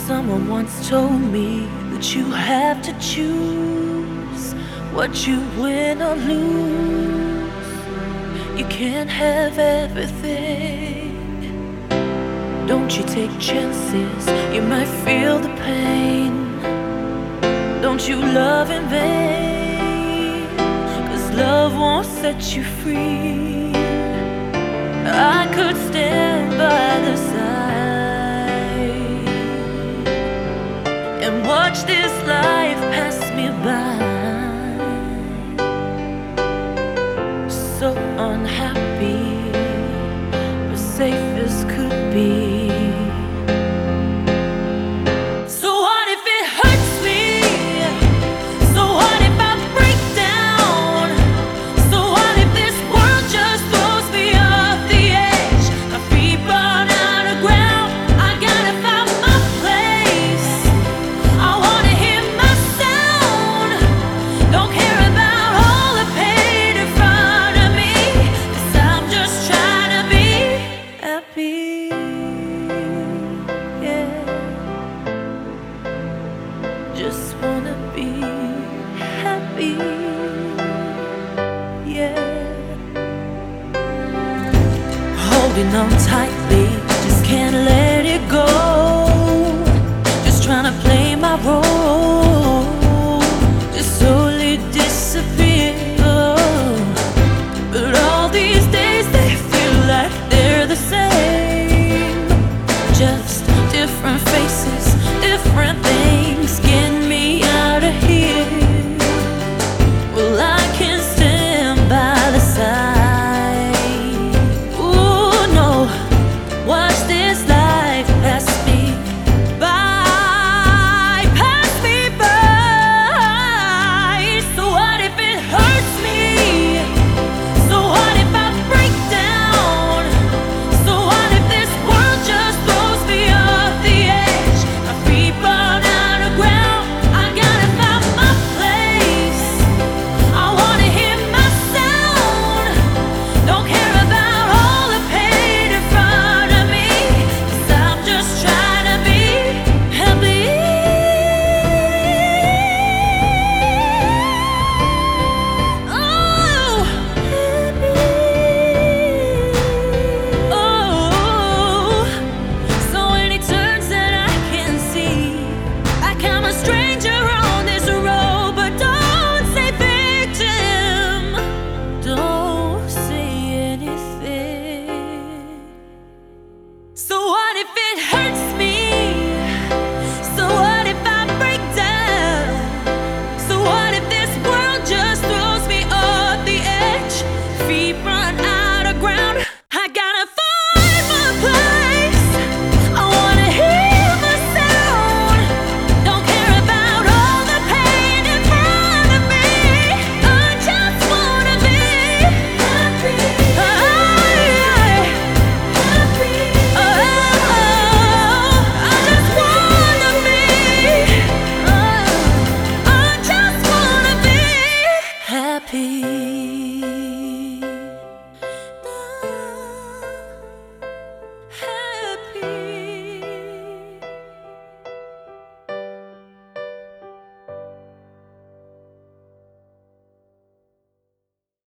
Someone once told me that you have to choose what you win or lose. You can't have everything. Don't you take chances, you might feel the pain. Don't you love in vain, 'cause love won't set you free. I could stand by the side and watch this life pass me by. So unhappy, but safe as could be. So what if it hurts me? So what if I break down? So what if this world just throws me off the edge? My feet burn out of ground, I gotta find my place. I wanna hear my sound, don't care about all the pain in front of me, 'cause I'm just trying to be happy. Yeah, just wanna be happy. Yeah, holding on tightly, just can't let